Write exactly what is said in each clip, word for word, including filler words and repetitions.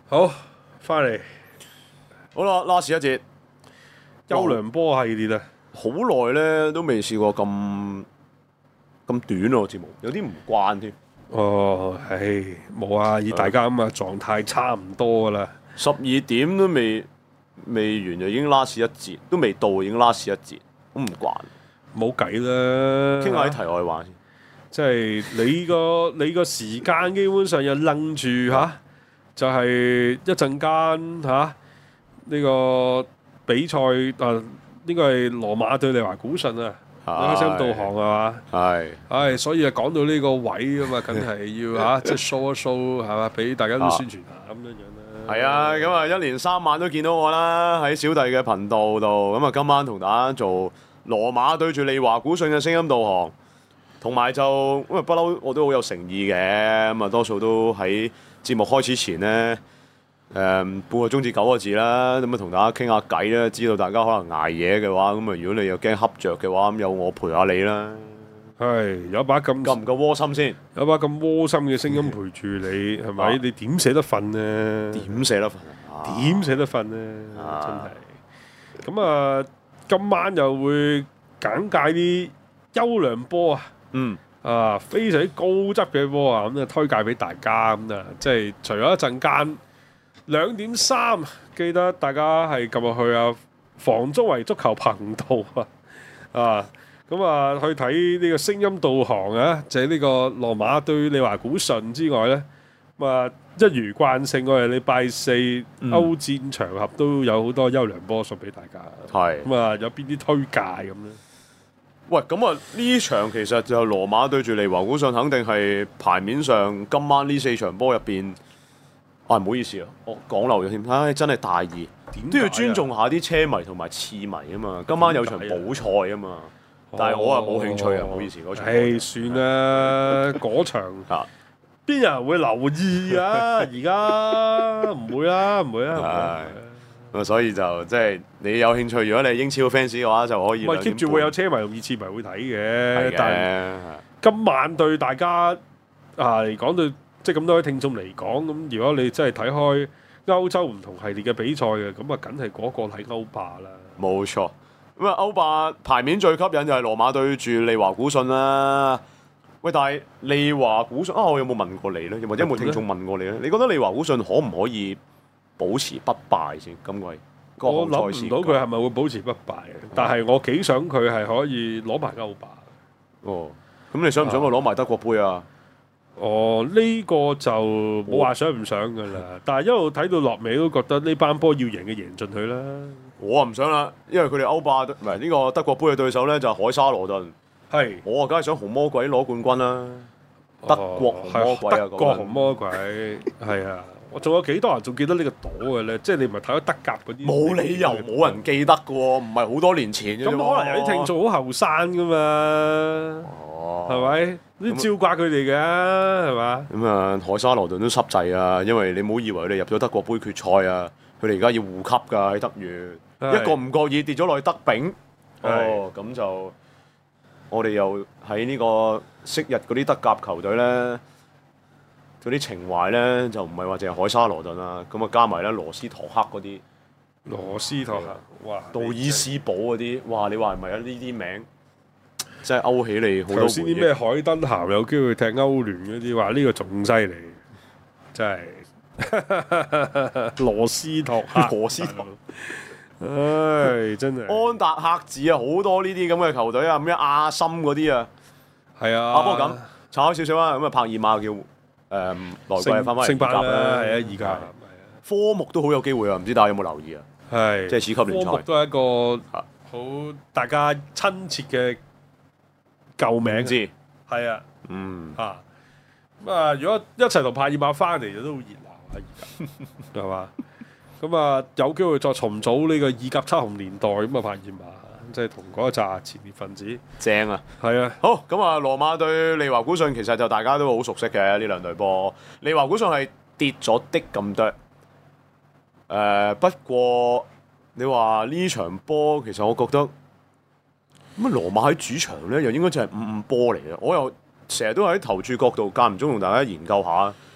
好，翻嚟好啦，last 一節優良波系列啊， 好耐咧都未試過咁咁短咯，節目有啲唔慣添。 哦，唉，冇啊，以大家咁嘅狀態差唔多噶啦。 十二點都未未完就已經 last 一節，都未到已經 last 一節，好唔慣。 冇計啦， 傾下啲題外話先。 即係你個你個時間基本上又楞住嚇，就係一陣間嚇呢個比賽啊，呢個係羅馬對利華古遜啊，開心導航係嘛？ 係。 唉，所以啊講到呢個位啊嘛，梗係要嚇即係 show 一 show 係嘛，俾大家都宣傳下咁樣樣啦。 係啊，咁啊一連三晚都見到我啦，喺小弟嘅頻道度。咁啊今晚同大家做羅馬對住利華古遜嘅聲音導航。同埋就因為不嬲我都好有誠意嘅，咁啊多數都喺節目開始前呢，誒、嗯、半個鐘至九個字啦，咁啊同大家傾下偈啦，知道大家可能捱夜嘅話，咁啊如果你又驚瞌着嘅話，咁有我陪下你啦。 係有一把咁夠唔夠窩心先？ 有一把咁窩心嘅聲音陪住你，係咪？你點捨得瞓呢？ 點捨得瞓啊？ 點捨得瞓呢？真係。咁啊，今晚又會簡介啲優良波啊！ 嗯， 啊，非常之高質嘅波啊，咁啊推介俾大家咁啊，即係除咗一陣間兩點三，記得大家係撳入去啊，房中圍足球頻道啊，啊，咁啊去睇呢個聲音導航啊，就係、是、呢個羅馬對利華古遜之外咧，咁啊一如慣性，我哋禮拜四歐戰場合都有好多優良波送俾大家， 係咁啊有邊啲推介咁咧？ 喂，咁啊呢場其實就羅馬對住利華古遜，肯定係牌面上今晚呢四場波入邊，啊唔好意思啊，我講漏咗添，唉真係大意，都要尊重下啲車迷同埋次迷啊嘛。今晚有場補賽啊嘛，但係我啊冇興趣啊，唔好意思嗰場。 唉，算啦，嗰場啊邊有人會留意啊？而家唔會啦，唔會啦。 咁所以就即係你有興趣，如果你係英超 fans 嘅話，就可以。 唔係 keep 住會有車迷同熱刺迷會睇嘅， 嘅但係今晚對大家啊嚟講對即係咁多位聽眾嚟講，咁如果你真係睇開歐洲唔同系列嘅比賽嘅，咁啊梗係嗰個睇歐霸啦。 冇錯，咁啊歐霸牌面最吸引就係羅馬對住利華古遜啦。喂，但係利華古遜啊，我有冇問過你咧？或者有冇聽眾問過你咧？你覺得利華古遜可唔可以保持不敗先？今季我諗唔到佢係咪會保持不敗，但係我幾想佢係可以攞埋歐霸。 哦，咁你想唔想佢攞埋德國杯啊？ 哦，呢、這個就冇話想唔想噶啦，但係一路睇到落尾都覺得呢班波要贏嘅贏盡佢啦。 我啊唔想啦，因為佢哋歐霸唔係呢個德國杯嘅對手咧就係海沙羅頓。 係， 我啊梗係想紅魔鬼攞冠軍啦。德國紅魔鬼啊， 德國紅魔鬼係啊！我仲有幾多人仲記得呢個朵嘅咧？即係你唔係睇咗德甲嗰啲？ 冇理由冇人記得嘅喎，唔係好多年前嘅啫。 咁可能有啲聽眾好後生噶嘛？ 哦， 係咪？你照掛佢哋嘅係嘛？ 咁啊，海沙羅頓都濕滯啊，因為你唔好以為佢哋入咗德國杯決賽啊，佢哋而家要護級㗎喺德乙，一個唔覺意跌咗落去德丙。哦，咁就我哋又喺呢個昔日嗰啲德甲球隊咧。嗰啲情懷咧就唔係話淨係海沙羅頓啦，咁啊加埋咧羅斯托克嗰啲， 羅斯托克，哇， 杜伊斯堡嗰啲，哇！你話係咪啊？呢啲名真係勾起你好多回憶。 頭先啲咩海登咸有機會踢歐聯嗰啲，話呢個仲犀利，真係羅斯托克， 羅斯托， 唉，真係安達克治啊，好多呢啲咁嘅球隊啊，咩亞森嗰啲啊， 係啊， 啊不過咁炒開少少啊，咁啊帕爾馬叫。誒、嗯，來季翻翻嚟， 升班啦，係啊，而家科目都好有機會啊，唔知大家有冇留意啊？ 係， 即係次級聯賽， 科目都係一個好大家親切嘅舊名字， 係啊， 嗯嚇咁啊！如果一齊同帕爾馬翻嚟，都好熱鬧啊！而家係嘛？咁啊，有機會再重組呢個意甲七雄年代咁啊，帕爾馬。即係同嗰一紮前列分子正啊， 係啊， 好咁啊！羅馬對利華古遜其實就大家都好熟悉嘅呢兩隊波。利華古遜係跌咗的咁多，誒、呃、不過你話呢場波其實我覺得咁啊，羅馬喺主場咧又應該就係五五波嚟嘅。我又成日都喺投注角度間唔中同大家研究下，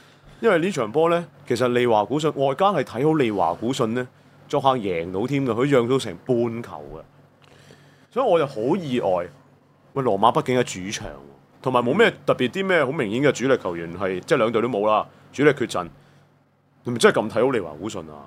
因為呢場波咧，其實利華古信外間係睇好利華古信咧，作客贏到添嘅，佢讓到成半球嘅，所以我就好意外。喂，羅馬畢竟係主場，同埋冇咩特別啲咩好明顯嘅主力球員係，即係兩隊都冇啦，主力缺陣，係咪真係咁睇好利華古信啊？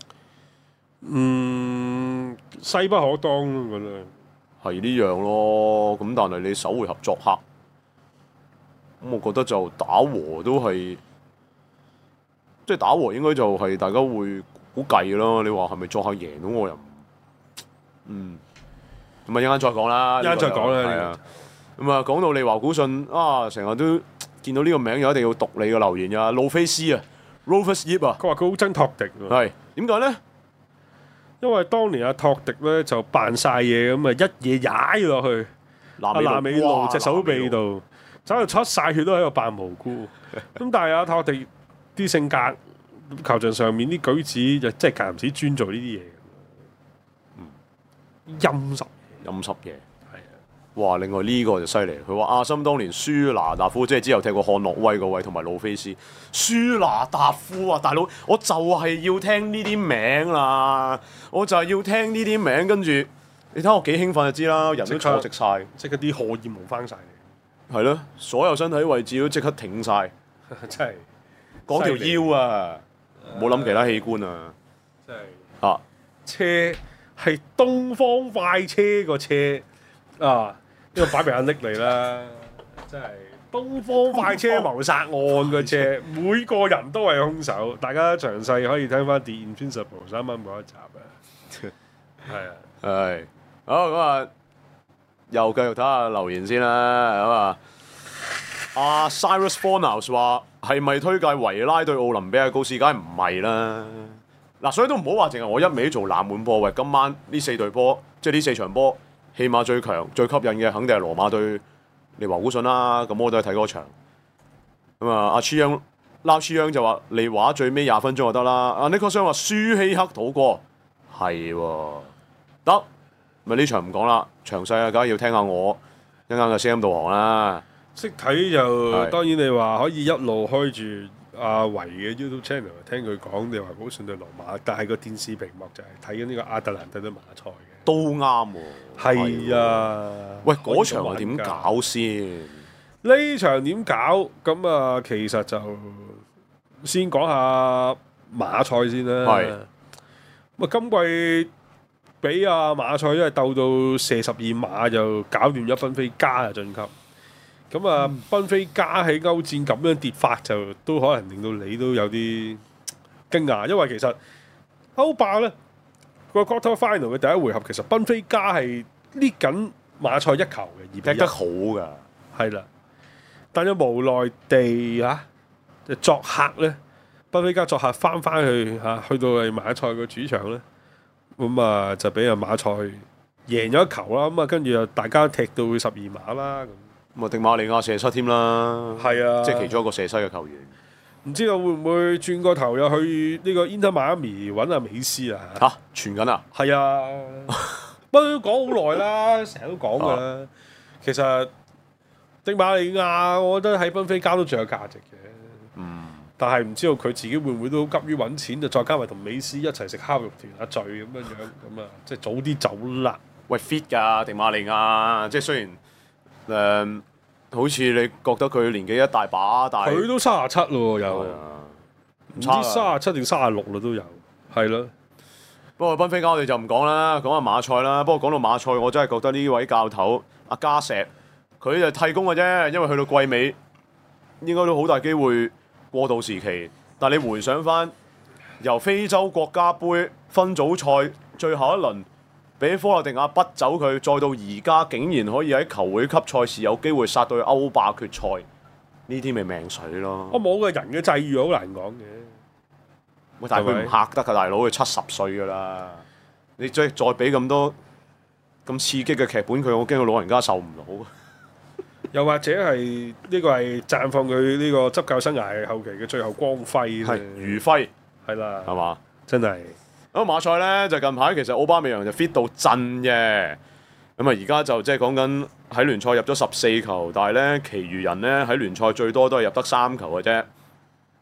嗯，勢不可當咯，我覺得係呢樣咯，咁但係你首回合作客，咁我覺得就打和都係，即係打和應該就係大家會估計咯。你話係咪作客贏到我又唔，嗯，咁啊一陣間再講啦， 一陣再講啦， 係啊。咁啊講到利華古信啊，成日都見到呢個名又一定要讀你嘅留言啊，路菲斯啊 ，Rufus Yip 啊， 佢話佢好憎托迪喎。 係點解咧？ 因為當年阿托迪咧就扮晒嘢咁啊，一嘢踩落去阿納美路隻手臂度，走到出晒血都喺度扮無辜。咁但係阿托迪啲性格、球場上面啲舉止就真係間唔時專做呢啲嘢。嗯，陰濕陰濕嘢。 係啊！ 哇！另外呢個就犀利，佢話阿森當年舒拿達夫，即係之後踢過漢諾威嗰位，同埋魯菲斯。舒拿達夫啊，大佬，我就係要聽呢啲名啦，我就係要聽呢啲名，跟住你睇我幾興奮就知啦，人都坐直晒， 即刻啲荷爾蒙翻晒嚟。 係咯，所有身體位置都即刻挺晒， 真係講條腰啊，冇諗其他器官啊， 真係啊， 車係東方快車個車啊！呢個擺明阿拎嚟啦，真係東方快車謀殺案個車，每個人都係兇手。大家詳細可以聽翻《The Invincible》三蚊嗰一集啊。係啊， 係好咁啊，又繼續睇下留言先啦。咁啊，阿 Cyrus Fornows 話係咪推介維拉對奧林比亞高斯？梗係唔係啦。嗱，所以都唔好話淨係我一味做冷門波。喂，今晚呢四隊波，即係呢四場波。起碼最強、最吸引嘅肯定係羅馬對利華古信啦，咁我都係睇嗰場。咁啊，阿 Chiang、撈 Chiang 就話利華最尾廿分鐘就得啦。阿 Nicholas 話舒希克倒過，係喎，得。咪呢場唔講啦，詳細啊，梗係要聽下我一陣間嘅聲音導航啦。 識睇就當然你話可以一路開住阿維嘅 YouTube channel 聽佢講利華古信對羅馬，但係個電視屏幕就係睇緊呢個亞特蘭大對馬賽嘅。 都啱喎， 係啊！ 喂，嗰場係點搞先？ 呢場點搞？咁啊，其實就先講下馬賽先啦。 係。 咁啊，今季俾阿馬賽因為鬥到射十二碼就搞掂咗賓菲加啊晉級。咁啊，嗯、賓菲加喺歐戰咁樣跌法就都可能令到你都有啲驚訝，因為其實歐霸咧。個 quarter final 嘅第一回合，其實賓菲加係捏緊馬賽一球嘅，而踢得好㗎， 係啦。但係無奈地嚇，就作客咧，賓菲加作客翻翻去嚇、啊，去到係馬賽個主場咧，咁啊就俾阿馬賽贏咗一球啦。咁啊跟住又大家踢到十二碼啦。 咁啊迪馬利亞射失添啦， 係啊，即係其中一個射失嘅球員。 唔知道會唔會轉個頭又去呢個 Inter Miami 揾阿美斯啊？ 嚇，傳緊啊！ 係啊，不過都講好耐啦，成日都講㗎啦。其實迪馬利亞，我覺得喺賓菲加都仲有價值嘅。 嗯。 但係唔知道佢自己會唔會都急於揾錢，就再加埋同美斯一齊食烤肉團阿聚咁樣樣，咁啊，即係早啲走啦。 喂 fit 㗎迪馬利亞，即係雖然誒。呃好似你覺得佢年紀一大把，但係佢都三十七咯，有唔知三十七定三十六啦都有，係咯。 不過賓菲加我哋就唔講啦，講下馬賽啦。不過講到馬賽，我真係覺得呢位教頭阿加石，佢就替工嘅啫，因為去到季尾應該都好大機會過渡時期。但係你回想翻由非洲國家杯分組賽最後一輪，俾科洛迪亞畢走佢，再到而家竟然可以喺球會級賽事有機會殺到去歐霸決賽，呢啲咪命水咯。 我冇個人嘅際遇好難講嘅。 喂，但係佢唔嚇得㗎，大佬佢七十歲㗎啦。你再再俾咁多咁刺激嘅劇本佢，我驚佢老人家受唔到。 又或者係呢個係綻放佢呢個執教生涯後期嘅最後光輝係餘暉係啦， 係嘛？ 真係。 咁馬賽咧就近排其實奧巴美揚就 fit 到震嘅，咁啊而家就即係講緊喺聯賽入咗十四球，但係咧其餘人咧喺聯賽最多都係入得三球嘅啫。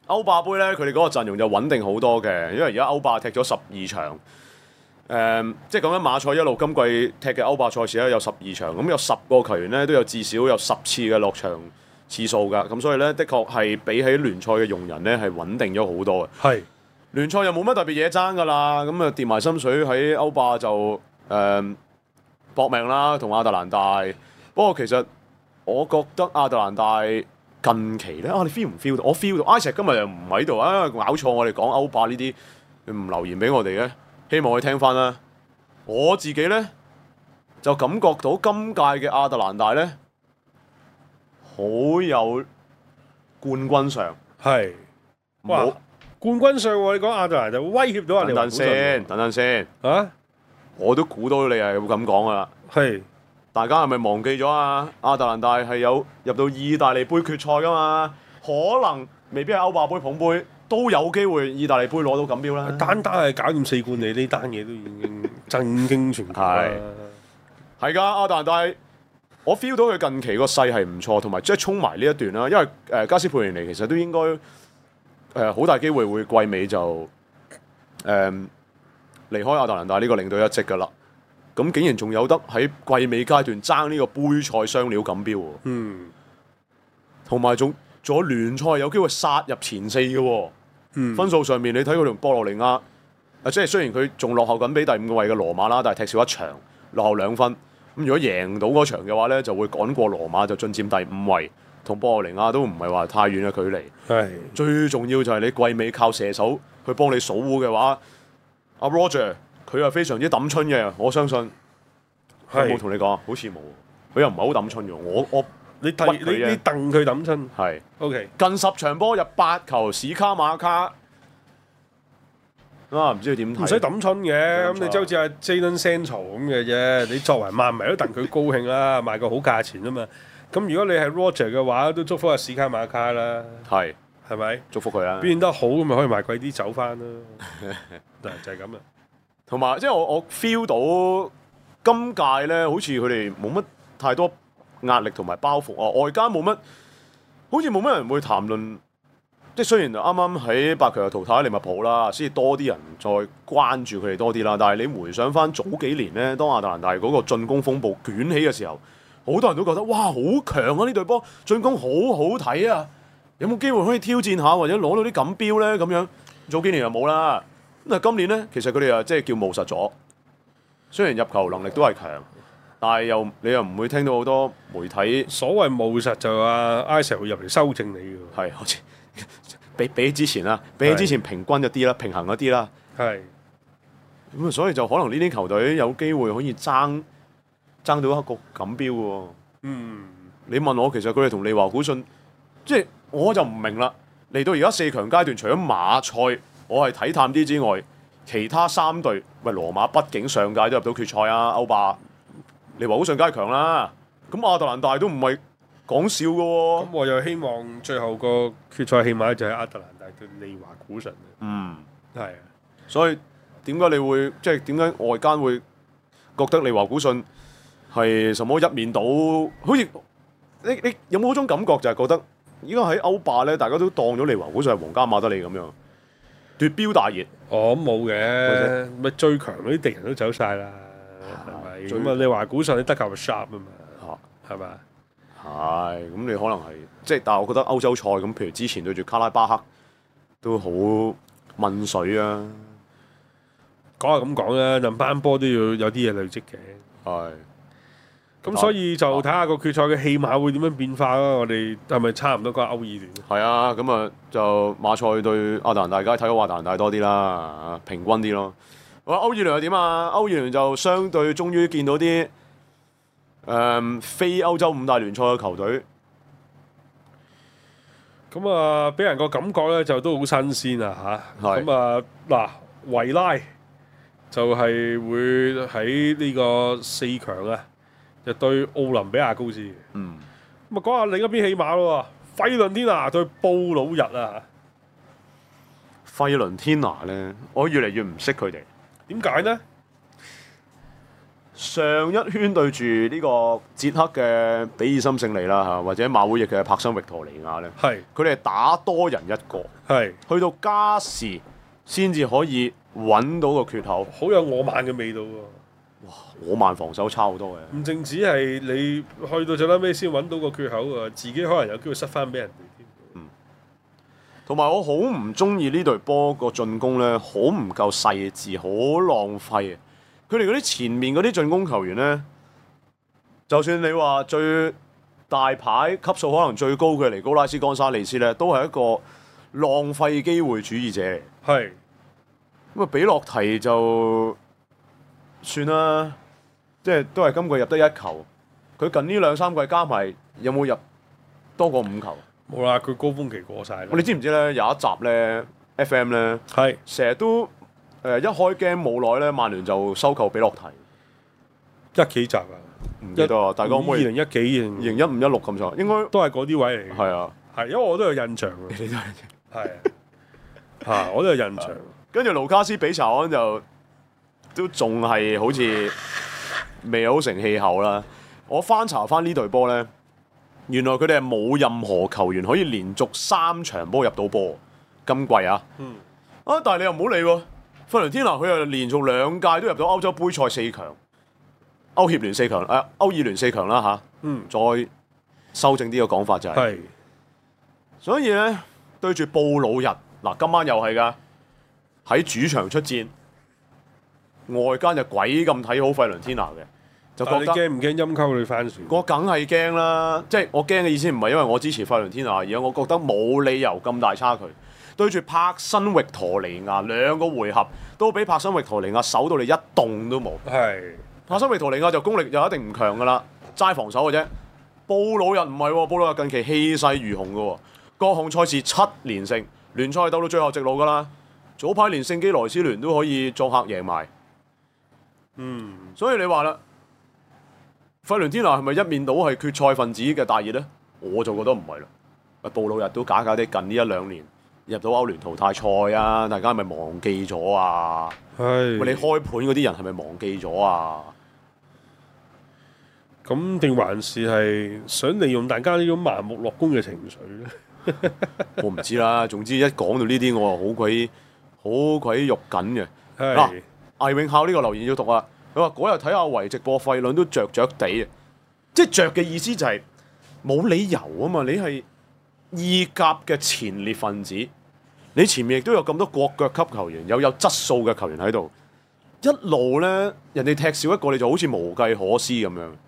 歐霸杯咧，佢哋嗰個陣容就穩定好多嘅，因為而家歐霸踢咗十二場，誒、即係講緊馬賽一路今季踢嘅歐霸賽事咧有十二場，咁有十個球員咧都有至少有十次嘅落場次數㗎，咁所以咧的確係比起聯賽嘅用人咧係穩定咗好多嘅。 係聯賽又冇乜特別嘢爭㗎啦，咁啊跌埋心水喺歐霸就誒、搏命啦，同亞特蘭大。不過其實我覺得亞特蘭大近期咧，啊你 feel 唔 feel 到？我 feel 到。Isaac 今日又唔喺度啊，咬錯我哋講歐霸呢啲，你唔留言俾我哋嘅，希望佢聽翻啦。我自己咧就感覺到今屆嘅亞特蘭大咧好有冠軍相。 係哇冇冠軍上喎，你講亞特蘭就威脅到人哋等等先，等等先， 啊？ 我都估到你係會咁講噶啦。 係大家係咪忘記咗啊？亞特蘭大係有入到意大利杯決賽噶嘛？可能未必係歐霸杯捧杯，都有機會意大利杯攞到錦標啦。 單單係搞掂四冠，你呢單嘢都已經震驚全球啦。 係㗎，亞特蘭大，我 feel 到佢近期個勢係唔錯，同埋即係衝埋呢一段啦。因為誒、呃、加斯佩連尼其實都應該誒好、大機會會季尾就誒、呃、離開亞特蘭大呢個領隊一職㗎啦。咁竟然仲有得喺季尾階段爭呢個杯賽雙料錦標喎， 嗯同埋仲仲有聯賽有機會殺入前四嘅喎。 嗯， 分數上面你睇佢同波羅尼亞，啊即係雖然佢仲落後緊比第五位嘅羅馬啦，但係踢少一場，落後兩分。咁如果贏到嗰場嘅話咧，就會趕過羅馬就進佔第五位，同波羅尼亞都唔係話太遠嘅距離。 係最重要就係你季尾靠射手去幫你數糊嘅話，阿 Roger 佢係非常之抌春嘅，我相信。有冇係同你講？好似冇，佢又唔係好抌春嘅。我我你屈佢啫第你你戥佢抌親。 係 O.K. 近十場波入八球，史卡馬卡啊，唔知佢點睇？ 唔使抌春嘅，咁冇錯你即係好似阿 Jadon Sancho 咁嘅啫。你作為曼迷都戥佢高興啦，賣個好價錢啊嘛。咁如果你係 Roger 嘅話，都祝福阿史卡馬卡啦， 係係咪？ 祝福佢啦。 表現得好咁咪可以賣貴啲走翻啦。就就係咁啦。 同埋即係我我 feel 到今屆咧，好似佢哋冇乜太多壓力同埋包袱啊，外間冇乜，好似冇乜人會談論。即係雖然啱啱喺八強又淘汰利物浦啦，先至多啲人再關注佢哋多啲啦。但係你回想翻早幾年咧，當亞特蘭大嗰個進攻風暴捲起嘅時候，好多人都覺得哇好強啊！呢隊波進攻好好睇啊！有冇機會可以挑戰下或者攞到啲錦標咧？咁樣早幾年又冇啦。咁啊今年咧，其實佢哋又即係叫務實咗。雖然入球能力都係強，但係又你又唔會聽到好多媒體所謂務實就阿 Isaac 會入嚟修正你嘅喎。 係好似比比起之前啦，比起之前平均一啲啦，平衡一啲啦。 係咁啊，所以就可能呢啲球隊有機會可以爭爭到一個錦標喎。 嗯你問我，其實佢哋同利華古信，即係我就唔明啦。嚟到而家四強階段，除咗馬賽，我係睇淡啲之外，其他三隊，喂羅馬畢竟上屆都入到決賽啊，歐霸，利華古信梗係強啦。咁亞特蘭大都唔係講笑嘅喎、 咁我又希望最後個決賽起碼就係亞特蘭大對利華古神。 嗯， 係啊， 所以點解你會即係點解外間會覺得利華古信係什麼一面倒？好似你你有冇嗰種感覺就係覺得依家喺歐霸咧，大家都當咗利華古信係皇家馬德里咁樣奪標大熱。 我冇嘅，咪最強嗰啲敵人都走晒啦，係咪？ 最咁啊，利華古神你得球 sharp 啊嘛， 嚇係嘛？ 係咁，你可能係即係，但係我覺得歐洲賽咁，譬如之前對住卡拉巴克都好問水啊。 講下咁講啦，就班波都要有啲嘢累積嘅。 係咁所以就睇下個決賽嘅戲碼會點樣變化啦。我哋係咪差唔多講歐二聯？ 係啊，咁啊就馬賽對亞特蘭大，梗係睇好亞特蘭大多啲啦，平均啲咯。好啦，歐二聯又點啊？歐二聯就相對終於見到啲誒、嗯、非歐洲五大聯賽嘅球隊。 咁啊，俾人個感覺咧就都好新鮮啊嚇！ 係咁啊嗱，維拉就係會喺呢個四強啊，就對奧林比亞高斯嘅。 嗯， 咁啊講下另一邊戲碼咯喎，費倫天拿對布魯日啊， 費倫天拿咧，我越嚟越唔識佢哋。 點解呢？ 上一圈對住呢個捷克嘅比爾森勝利啦嚇，或者馬會翼嘅柏森域陀尼亞咧， 係佢哋係打多人一個， 係去到加時先至可以揾到個缺口。 好有我慢嘅味道喎。 我慢防守差好多嘅。 唔淨止係你去到最撚尾先揾到個缺口啊，自己可能有機會塞翻俾人哋添。 同埋我好唔中意呢隊波個進攻咧，好唔夠細緻，好浪費啊！佢哋嗰啲前面嗰啲進攻球員咧，就算你話最大牌級數可能最高嘅尼高拉斯岡沙利斯咧，都係一個浪費機會主義者嚟。 係咁啊，比洛提就算啦，即係都係今季入得一球。佢近呢兩三季加埋有冇入多過五球？ 冇啦，佢高峰期過晒啦。 你知唔知咧？有一集咧 F M 咧， 係成日都誒、呃、一開 game 冇耐咧，曼聯就收購比洛提。 一幾集啊？ 唔記得啊！大家可唔可以二零一幾二零一五一六咁上？應該都係嗰啲位嚟嘅。 係啊， 係因為我都有印象嘅。 你都係。 係啊，我都有印象。 跟住盧卡斯比查安就都仲係好似未好成氣候啦。我翻查翻呢隊波咧，原來佢哋係冇任何球員可以連續三場波入到波。今季啊， 嗯啊，但係你又唔好理喎。費倫天拿佢又連續兩屆都入到歐洲杯賽四強、歐協聯四強、誒、啊、歐爾聯四強啦嚇。 嗯， 再修正啲嘅講法就係、是， 係所以咧對住布魯日嗱，今晚又係㗎，喺主場出戰，外間就鬼咁睇好費倫天拿嘅，就覺但係你得驚唔驚陰溝你番薯？ 我梗係驚啦，即係我驚嘅意思唔係因為我支持費倫天拿，而係我覺得冇理由咁大差距。對住柏辛域陀尼亞兩個回合都俾柏辛域陀尼亞守到你一動都冇。 係柏辛域陀尼亞就功力又一定唔強㗎啦，齋防守嘅啫。布魯日唔係喎，布魯日近期氣勢如虹嘅喎，各項賽事七連勝，聯賽鬥到最後直路㗎啦。早排連聖基萊斯聯都可以作客贏埋。 嗯， 所以你話啦，費倫天拿係咪一面倒係決賽分子嘅大熱咧？我就覺得唔係啦。布魯日都假假地近呢一兩年入到歐聯淘汰賽啊，大家係咪忘記咗啊？ 係。 喂，你開盤嗰啲人係咪忘記咗啊？ 咁定還是係想利用大家呢種盲目樂觀嘅情緒咧？ 我唔知啦。總之一講到呢啲，我係好鬼好鬼肉緊嘅。嗱，魏永孝呢個留言要讀啊！佢話嗰日睇阿維直播費倫都着着地啊，即係着嘅意思就係、是、冇理由啊嘛！你係意甲嘅前列分子，你前面亦都有咁多國腳級球員，有有質素嘅球員喺度，一路咧人哋踢少一個，你就好似無計可施咁樣。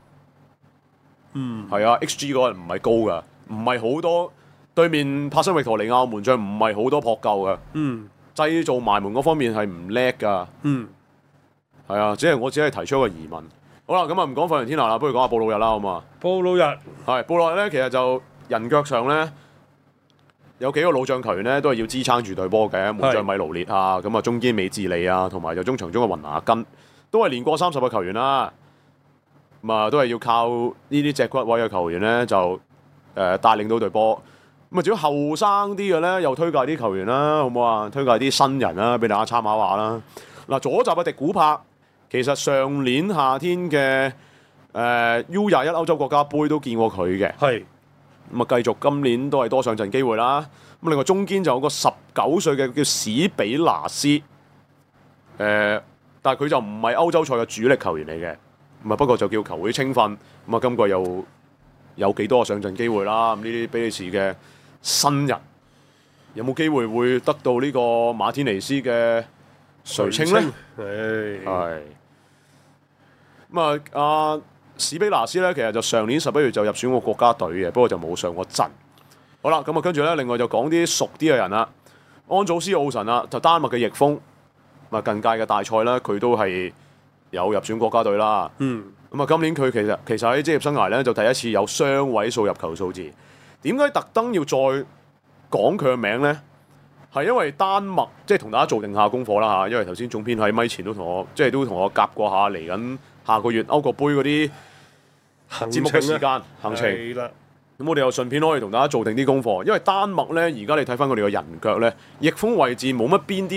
嗯， 係啊 ，X G 嗰日唔係高噶，唔係好多對面柏辛域陀尼亞門將唔係好多撲救嘅。 嗯， 製造埋門嗰方面係唔叻噶。 嗯， 係啊，只係我只係提出一個疑問。好啦，咁啊唔講費倫天拿啦，不如講下布魯日啦，好嘛？ 布魯日係布魯日咧，其實就人腳上咧有幾個老將球員咧，都係要支撐住隊波嘅，門將米盧列啊，咁啊中堅美治利啊，同埋就中場中嘅雲拿根，都係年過三十嘅球員啦。咁啊，都係要靠呢啲脊骨位嘅球員咧，就誒、呃、帶領到隊波。咁啊，至於後生啲嘅咧，又推介啲球員啦，好唔好啊？推介啲新人啦，俾大家參考下啦。嗱，左閘嘅迪古柏，其實上年夏天嘅誒、呃、U 廿一歐洲國家杯都見過佢嘅。 係咁啊，繼續今年都係多上陣機會啦。咁另外中堅就有個十九歲嘅叫史比拿斯，誒、呃，但係佢就唔係歐洲賽嘅主力球員嚟嘅。咁啊，不過就叫球會青訓。咁啊，今季又有幾多個上陣機會啦？咁呢啲比利時嘅新人有冇機會會得到呢個馬天尼斯嘅垂青咧？ 係係。咁啊，阿史比拿斯咧，其實就上年十一月就入選過國家隊嘅，不過就冇上過陣。好啦，咁啊，跟住咧，另外就講啲熟啲嘅人啦。安祖斯奧神啊，就丹麥嘅翼鋒。咁啊，近屆嘅大賽咧，佢都係有入選國家隊啦。 嗯。 咁啊，今年佢其實其實喺職業生涯咧，就第一次有雙位數入球數字。點解特登要再講佢嘅名咧？係因為丹麥即係同大家做定下功課啦嚇。因為頭先總編喺咪前都同我即係都同我夾過下嚟緊下個月歐國杯嗰啲節目嘅時間行程。 係啦。 咁我哋又順便可以同大家做定啲功課，因為丹麥咧而家你睇翻佢哋嘅人腳咧，翼鋒位置冇乜邊啲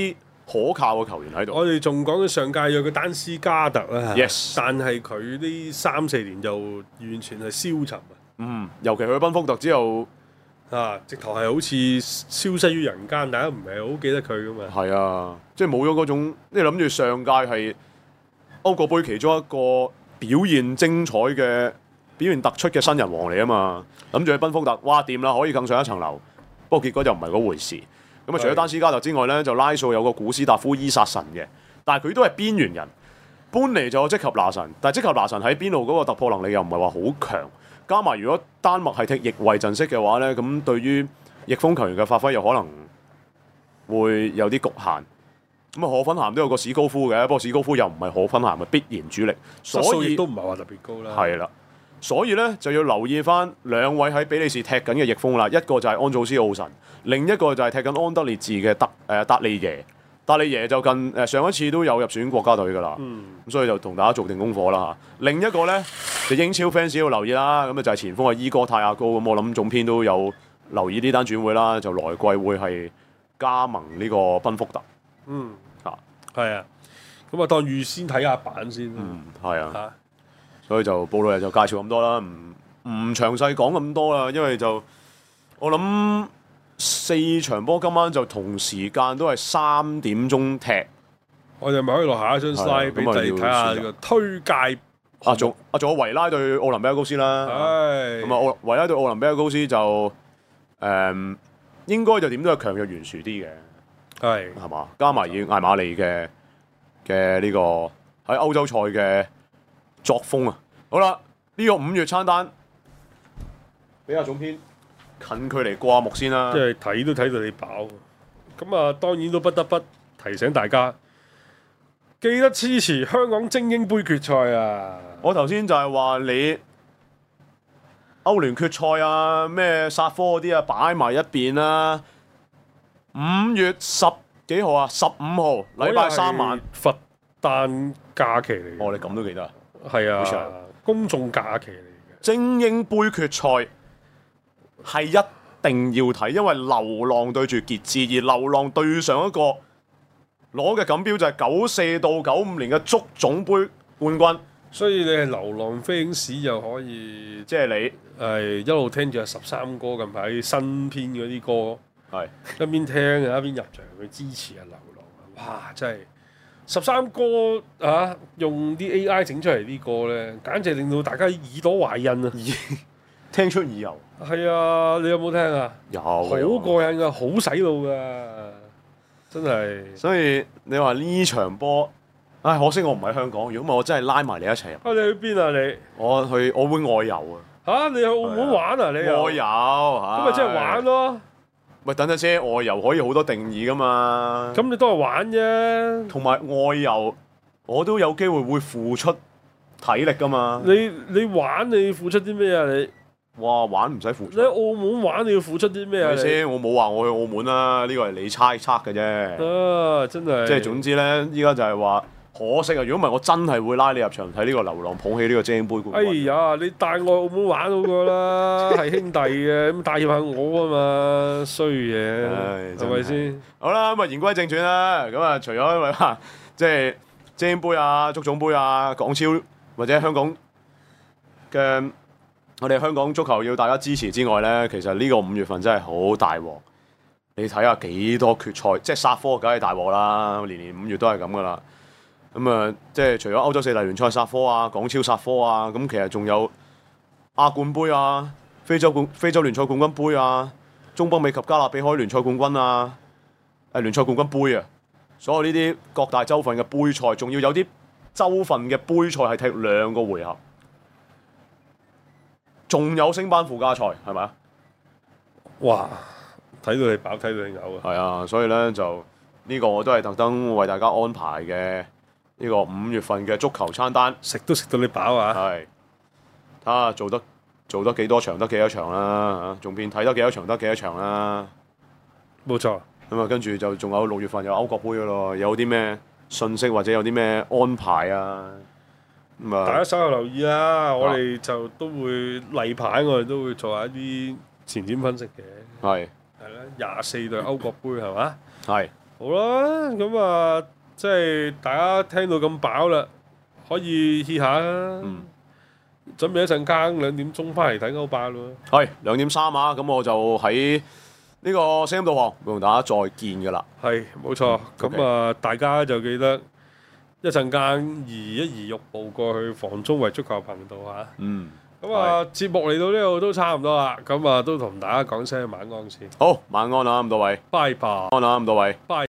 可靠嘅球員喺度。 我哋仲講緊上屆有個丹斯加特啦 Yes 但係佢呢三四年就完全係消沉啊！ 嗯，尤其去賓福特之後， 啊，直頭係好似消失於人間，大家唔係好記得佢噶嘛。 係啊，即係冇咗嗰種，你諗住上屆係歐國杯其中一個表現精彩嘅、表現突出嘅新人王嚟啊嘛，諗住去賓福特，哇掂啦，可以更上一層樓。不過結果就唔係嗰回事。咁啊，除咗丹斯加特之外咧，就拉素有個古斯達夫伊薩神嘅，但係佢都係邊緣人。搬嚟就有積及拿神，但係積及拿神喺邊度嗰個突破能力又唔係話好強。加埋如果丹麥係踢翼位陣式嘅話咧，咁對於翼鋒球員嘅發揮又可能會有啲局限。咁啊，可芬咸都有個史高夫嘅，不過史高夫又唔係可芬咸嘅必然主力，所以都唔係話特別高啦。 係啦，所以咧就要留意翻兩位喺比利時踢緊嘅翼鋒啦，一個就係安祖斯奧神，另一個就係踢緊安德烈治嘅德誒達利耶。達利耶就近誒、呃、上一次都有入選國家隊㗎啦，咁、 嗯、 所以就同大家做定功課啦嚇。另一個咧就英超 fans 要留意啦，咁啊就係前鋒嘅伊哥泰亞高，咁我諗總編都有留意呢單轉會啦，就來季會係加盟呢個賓福特。 嗯， 嚇係啊，咁啊當預先睇下版先。 嗯，係啊， 嚇所以就報道日就介紹咁多啦，唔唔詳細講咁多啦，因為就我諗。四場波今晚就同時間都係三點鐘踢， 我哋咪可以落下一張 slide 俾你睇下呢個推介。 啊，仲啊仲有維拉對奧林比亞高斯啦，咁啊奧維拉對奧林比亞高斯就誒、嗯、應該就點都係強弱懸殊啲嘅， 係係嘛？加埋以艾馬利嘅嘅呢個喺歐洲賽嘅作風啊！好啦，呢、這個五月餐單俾阿總編。近距離掛目先啦， 即係睇都睇到你飽。咁啊，當然都不得不提醒大家，記得支持香港精英杯決賽啊！ 我頭先就係話你歐聯決賽啊，咩殺科嗰啲啊，擺埋一邊啦。五月十幾號啊？十五號，禮拜三晚， 佛誕假期嚟嘅。 哦，你咁都記得啊？ 係啊，公眾假期嚟嘅。 精英杯決賽。係一定要睇，因為流浪對住傑志，而流浪對上一個攞嘅錦標就係九四到九五年嘅足總杯冠軍， 所以你係流浪飛影史就可以， 即係你係一路聽住十三哥近排新編嗰啲歌， 係一邊聽啊一邊入場去支持啊流浪啊！哇，真係十三哥啊，用啲 A I 整出嚟啲歌咧，簡直令到大家耳朵懷孕啊！ 聽出耳油。 係啊，你有冇聽啊？ 有， 好過癮噶，好洗腦噶，真係。 所以你話呢場波，唉，可惜我唔喺香港。如果唔係，我真係拉埋你一齊入。 啊，你去邊啊？你？ 我去，我會外遊啊。 嚇！你去澳門玩啊？你又？ 外遊，咁咪即係玩咯。 喂，等陣先，外遊可以好多定義噶嘛。 咁你都係玩啫。 同埋外遊，我都有機會會付出體力噶嘛。 你你玩你要付出啲咩啊？你？ 哇！玩唔使付出。 你喺澳門玩你要付出啲咩啊？ 係先？我冇話我去澳門啦，呢個係你猜測嘅啫。 啊！真係。 即係總之咧，依家就係話可惜啊！如果唔係，我真係會拉你入場睇呢個流浪捧起呢個精英杯冠軍。 哎呀！你帶我澳門玩好過啦，係兄弟嘅，咁帶下我啊嘛，衰嘢係咪先？ 好啦，咁啊言歸正傳啦。咁啊，除咗因為話即係精英杯啊、足總杯啊、港超或者香港嘅。我哋香港足球要大家支持之外咧，其實呢個五月份真係好大鑊。你睇下幾多決賽，即係殺科梗係大鑊啦，年年五月都係咁噶啦。咁啊，即係除咗歐洲四大聯賽殺科啊、港超殺科啊，咁其實仲有亞冠杯啊、非洲冠非洲聯賽冠軍杯啊、中北美及加勒比海聯賽冠軍啊、誒聯賽冠軍杯啊，所有呢啲各大洲份嘅杯賽，仲要有啲洲份嘅杯賽係踢兩個回合。仲有升班附加賽係咪啊？ 哇！睇到你飽，睇到你嘔啊！ 係啊，所以咧就呢、這個我都係特登為大家安排嘅呢個五月份嘅足球餐單， 食都食到你飽啊！ 係睇下做得做得幾多場得幾多場啦嚇，仲變睇得幾多場得幾多場啦。 冇錯。 咁啊，跟住就仲有六月份有歐國杯噶咯，有啲咩信息或者有啲咩安排啊？咁啊， 大家稍後留意啦，我哋就都會例牌，我哋都會做下一啲前瞻分析嘅。 係係啦，廿四隊歐國杯係嘛？ 係好啦，咁啊，即係大家聽到咁飽啦，可以歇下啦。 嗯準備一陣間兩點鐘翻嚟睇歐霸咯。 係兩點三啊，咁我就喺呢個聲音導航會同大家再見㗎啦。 係冇錯，咁、 嗯啊，大家就記得一陣間移一移玉步過去房中圍足球頻道嚇。 嗯， 咁啊，節目嚟到呢度都差唔多啦，咁啊都同大家講聲晚安先。 好，晚安啊咁多位， 拜拜。 安啊咁多位。 拜。